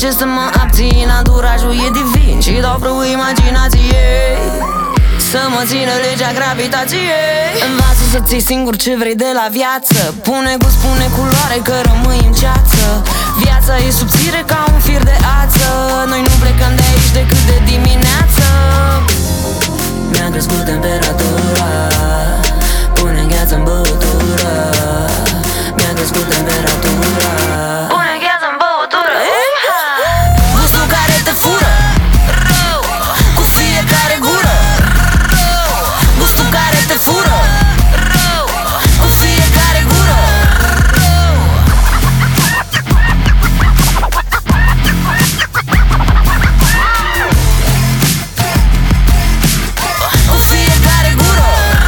ce să mă abțin, anturajul e divin și dau frâu imaginației să mă țină legea gravitației. Învață să ții singur ce vrei de la viață. Pune gust, pune culoare că rămâi în ceață. Viața e subțire ca un fir de ață. Noi nu plecăm de aici decât de dimineață. Mi-a crescut temperatura, pune gheață în băutură. Mi-a crescut temperatura, pune gheață în băutură. Gustul care te fură cu fiecare gură. Gustul care te fură cu fiecare gură. Cu fiecare gură.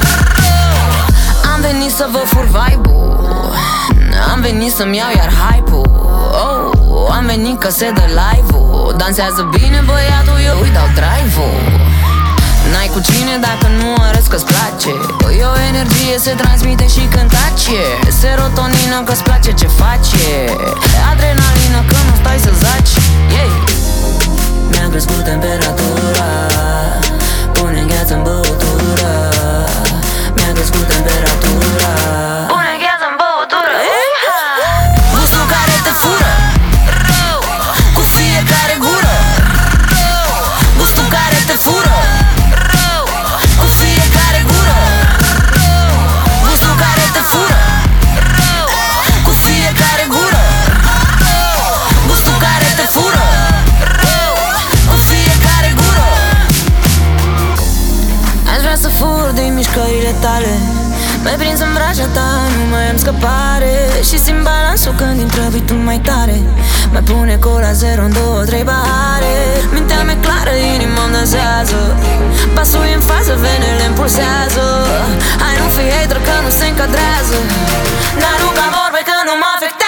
Am venit să vă fur vibe-ul, am venit să-mi iau iar hype-ul. Am venit că se dă live-ul. Dansează bine băiatul, eu îi dau drive-ul. N-ai cu cine dacă nu arăți că-ți place. E o energie, se transmite și când tace. Serotonină că-ți place ce face. Adrenalină că nu stai să zaci. Mi-a crescut temperatura, pune gheață în băutură. Mi-a crescut temperatura, pune gheață în băutură. Gustul care te fură cu fiecare gură. Gustul care te fură cu fiecare gură. Gustul care te fură cu fiecare gură. Gustul care te fură cu fiecare gură. Aș vrea să fur din mișcările tale. Mai prins în vraja ta, nu mai am scăpare. Și simt balansul când intră bitul mai tare. Mai pune cola 0 în 2-3 bahare. Mintea mea clară, inima-mi dansează. Pasul e în fază, venele împulsează. Hai nu fi hater că nu se încadrează. Dar nu ca vorbe că nu mă afectează.